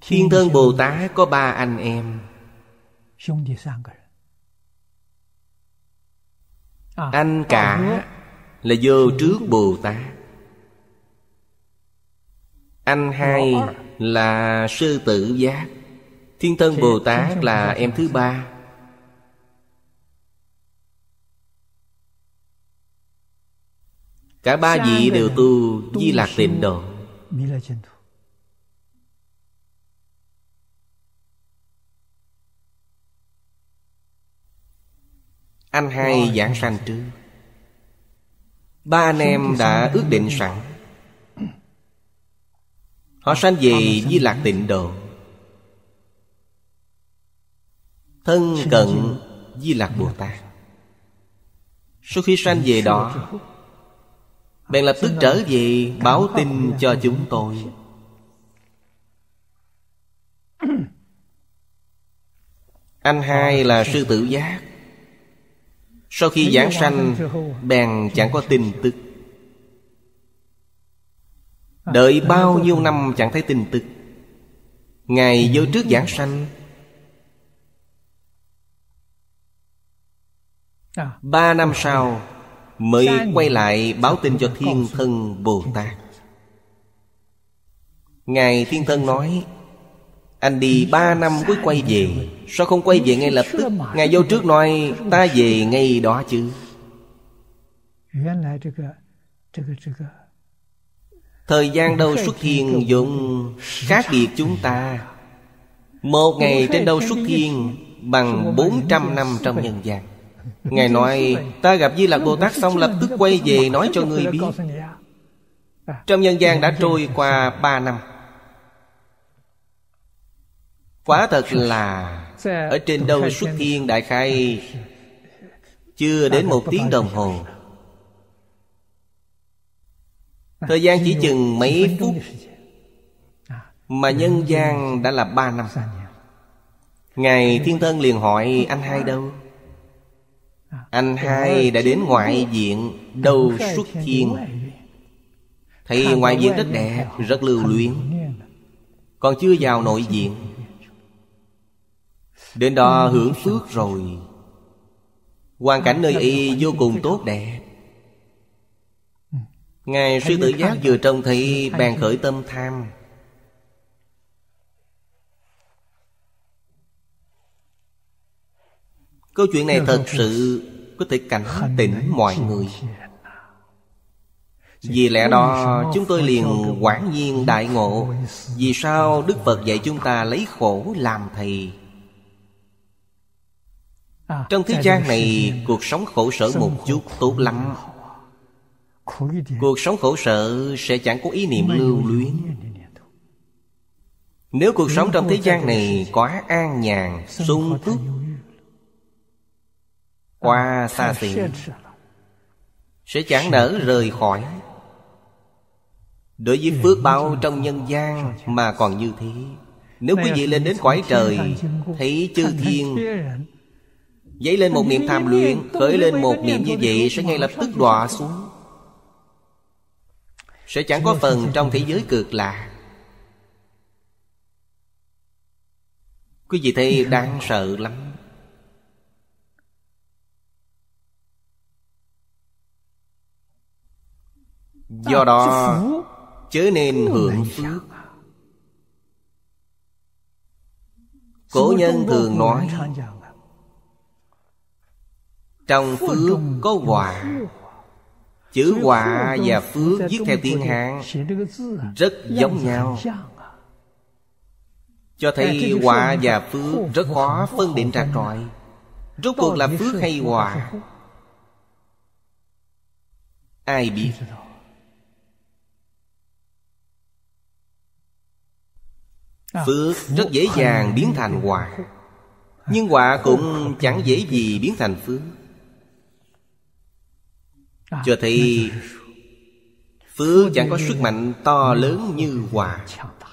Thiên Thân Bồ Tát có 3 anh em. Anh cả là Vô Trước Bồ Tát. Anh hai là Sư Tử Giác. Thiên Thân Bồ Tát là em thứ 3. Cả 3 vị đều tu Di Lạc Tịnh Độ. Anh hai giảng sanh trước. 3 anh em đã ước định sẵn. Họ sanh về Di Lạc Tịnh Độ, thân cận Di Lạc Bồ Tát. Sau khi sanh về đó, bèn lập tức trở về báo tin cho chúng tôi. Anh hai là Sư Tử Giác. Sau khi giảng sanh, bèn chẳng có tin tức. Đợi bao nhiêu năm chẳng thấy tin tức. Ngài Vô Trước giảng sanh, 3 năm sau mới quay lại báo tin cho Thiên Thân Bồ Tát. Ngài Thiên Thân nói: anh đi 3 năm mới quay về, sao không quay về ngay lập tức? Ngài Vô Trước nói: ta về ngay đó chứ. Thời gian đâu xuất thiên vốn khác biệt chúng ta. 1 ngày trên đâu xuất thiên bằng 400 năm trong nhân gian. Ngài nói: ta gặp Di Lạc Bồ Tát xong lập tức quay về nói cho ngươi biết. Trong nhân gian đã trôi qua 3 năm. Quả thật là ở trên đâu xuất thiên đại khai chưa đến 1 tiếng đồng hồ. Thời gian chỉ chừng mấy phút, mà nhân gian đã là 3 năm. Ngài Thiên Thân liền hỏi: anh hai đâu? Anh hai đã đến ngoại viện đâu xuất thiên. Thấy ngoại viện rất đẹp, rất lưu luyến, còn chưa vào nội viện. Đến đó hưởng phước rồi. Hoàn cảnh nơi y vô cùng tốt đẹp. Ngài Sư Tử Giác vừa trông thấy bèn khởi tâm tham. Câu chuyện này thật sự có thể cảnh tỉnh mọi người. Vì lẽ đó chúng tôi liền quảng nhiên đại ngộ. Vì sao Đức Phật dạy chúng ta lấy khổ làm thầy? Trong thế gian này, cuộc sống khổ sở một chút tốt lắm. Cuộc sống khổ sở sẽ chẳng có ý niệm lưu luyến. Nếu cuộc sống trong thế gian này quá an nhàn, sung túc, quá xa xỉ, sẽ chẳng nỡ rời khỏi. Đối với phước báo trong nhân gian mà còn như thế, nếu quý vị lên đến cõi trời, thấy chư thiên dấy lên một niệm tham luyện, khởi lên một niệm như vậy, sẽ ngay lập tức đọa xuống, sẽ chẳng có phần trong thế giới cực lạc. Quý vị thấy đáng sợ lắm. Do đó chớ nên hưởng phước. Cổ nhân thường nói trong phước có họa. Chữ họa và phước viết theo tiếng Hán rất giống nhau, cho thấy họa và phước rất khó phân định rạch ròi. Rốt cuộc là phước hay họa, ai biết? Phước rất dễ dàng biến thành họa, nhưng họa cũng chẳng dễ gì biến thành phước. Cho thấy phước chẳng có sức mạnh to lớn như họa.